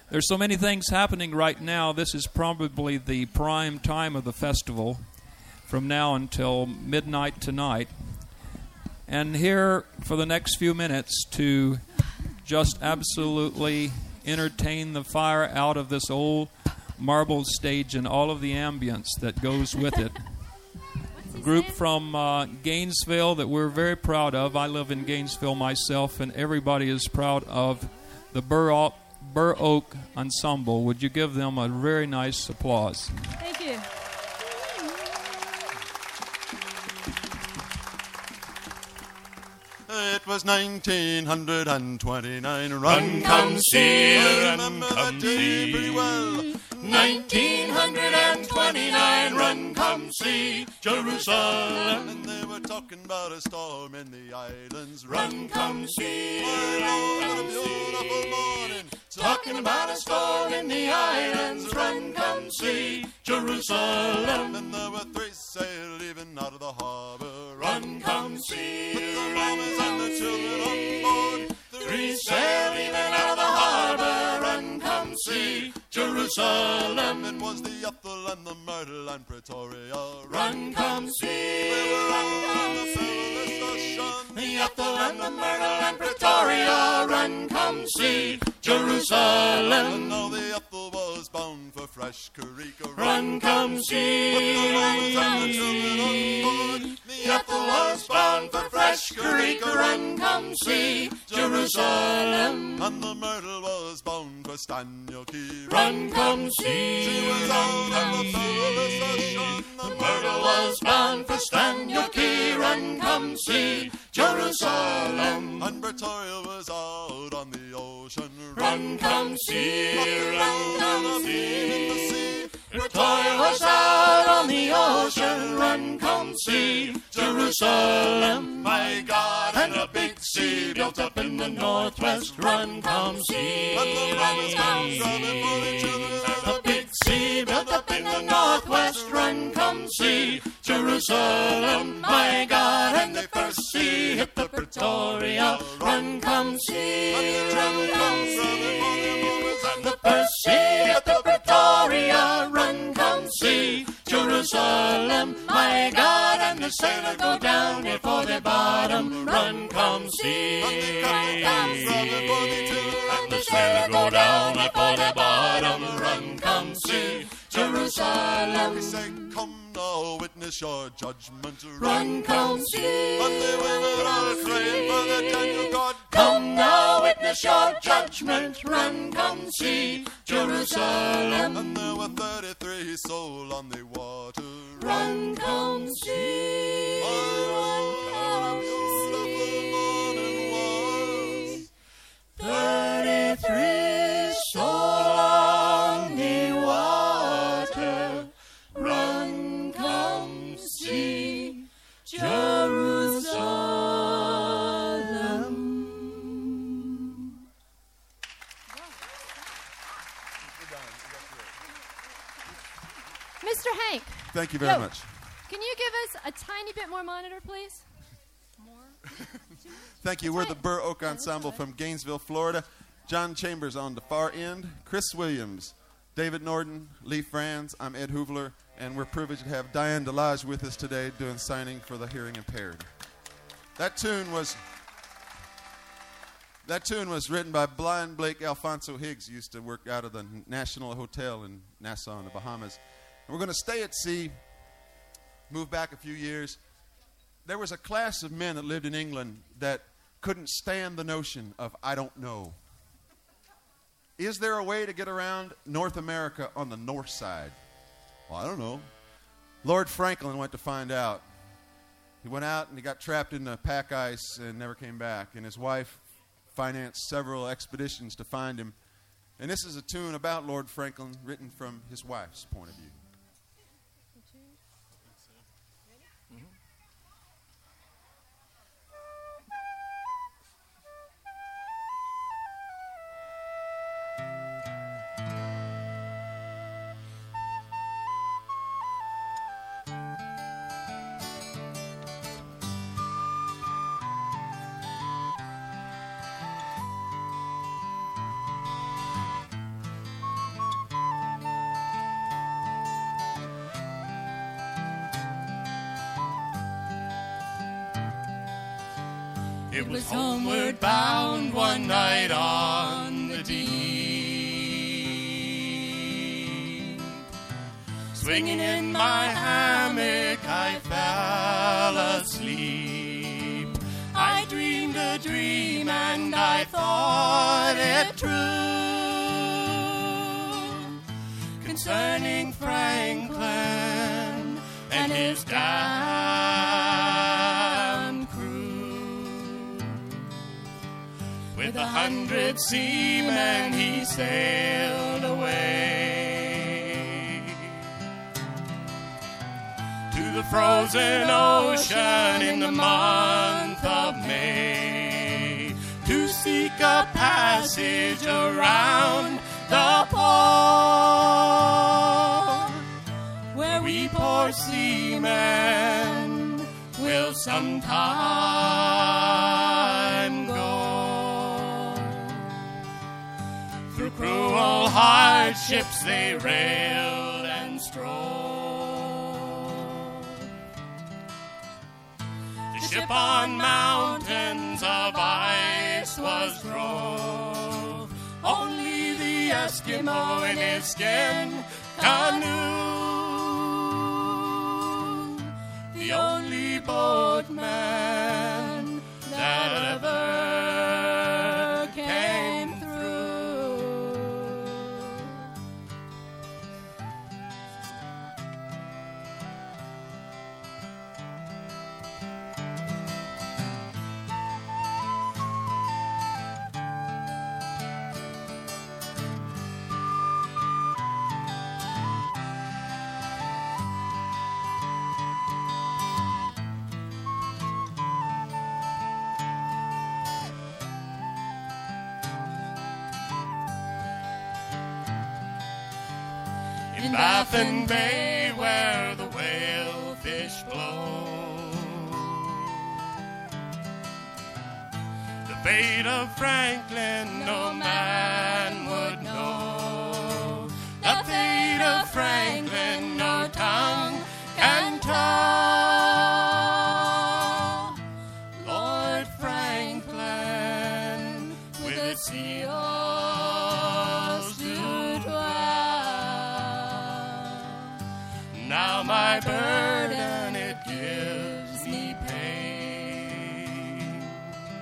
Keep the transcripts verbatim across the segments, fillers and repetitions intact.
There's so many things happening right now. This is probably the prime time of the festival from now until midnight tonight. And here for the next few minutes to just absolutely entertain the fire out of this old marble stage and all of the ambience that goes with it. A group from uh, Gainesville that we're very proud of. I live in Gainesville myself, and everybody is proud of the Burr Oak, Burr Oak Ensemble. Would you give them a very nice applause? Thank you. It was nineteen twenty-nine. Run, Run, come see, I run, remember come that day see. pretty well. nineteen twenty-nine, run, come see Jerusalem. And they were talking about a storm in the islands. Run, come see, My Lord, what a beautiful morning. talking about a storm in the islands. Run, come see Jerusalem. And there were three sail leaving out of the harbor. Run, come see, With the mamas and the children on board. three sail leaving out of the harbor. Run, come see Jerusalem. It was the Ethel and the Myrtle and Pretoria. Run, come see. They were on the perilous ocean. The Ethel and the Myrtle and Pretoria. Run, come see Jerusalem. And now the Ethel was bound for Fresh Creek. Run, come see. With the mamas and the children on board. The Ethel was bound for Fresh Creek. Run, come see Jerusalem. And the Myrtle was bound for Staniel Key. Run, come see. She was out on the perilous ocean. The Myrtle was bound for Staniel Key. Run, come see Jerusalem. And Pretoria was out on the ocean. Run, come see. Run, come see. see. Pretoria was out on the ocean. Run, come see Jerusalem. My God, And a big sea built up in the northwest. Run, come see. and the mamas come drumming for the children. A big sea built up in the northwest. Run, come see Jerusalem. My God, and the first sea hit the Pretoria. Run, come see. Run, come see. And the first sea hit the Pretoria. Run, come see Jerusalem. My God, and the sailor go down here for the bottom. Run, come see. And the sailor go down here for the bottom. Run, come see Jerusalem. He said, come now, witness your judgment. Run, come see. And the women all crying for the Daniel God. Come now, witness your judgment. Run, come see Jerusalem. And there were thirty-three souls on the water. Run, come see. Oh, what a beautiful morning was. Thirty-three souls on the water. Run, come see Jerusalem. Mister Hank, Thank you very Yo. much. can you give us a tiny bit more monitor, please? More? Thank you. That's We're right. the Burr Oak Yeah, that's Ensemble right. from Gainesville, Florida. John Chambers on the far end, Chris Williams, David Norton, Lee Franz. I'm Ed Hoovler, and we're privileged to have Diane Delage with us today doing signing for the hearing impaired. That tune was that tune was written by blind Blake Alfonso Higgs, who used to work out of the National Hotel in Nassau in the Bahamas. And we're going to stay at sea, move back a few years. There was a class of men that lived in England that couldn't stand the notion of I don't know. Is there a way to get around North America on the north side? Well, I don't know. Lord Franklin went to find out. He went out and he got trapped in the pack ice and never came back. And his wife financed several expeditions to find him. And this is a tune about Lord Franklin written from his wife's point of view. It was homeward bound one night on the deep. Swinging in my hammock, I fell asleep. I dreamed a dream and I thought it true, concerning Franklin and his damn crew. With a hundred seamen he sailed away to the frozen ocean in the month of May, to seek a passage around the pole, where we poor seamen will sometime go. Through cruel hardships they railed and strove. The ship on mountains of ice was drove. Only the Eskimo in his skin canoe, the only boatman that ever came through. In Baffin Bay where the whale fish flow, the fate of Franklin no man would know. The fate of Franklin no tongue can tell. Lord Franklin with the seals to dwell. Now my burden, it gives me pain.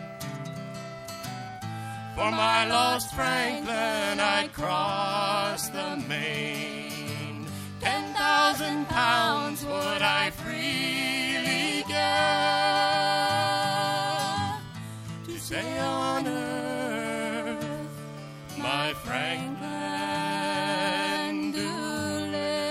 For my lost Franklin, I'd cross the main. Ten thousand pounds would I freely give to say on earth, my Franklin do live.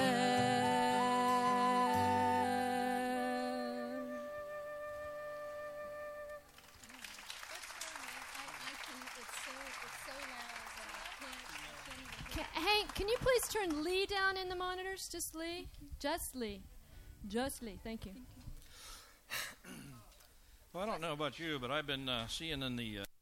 Ca- Hank, can you please turn Lee down in the monitors? Just Lee? Just Lee. Just Lee. Thank you. Well, I don't know about you, but I've been uh, seeing in the uh,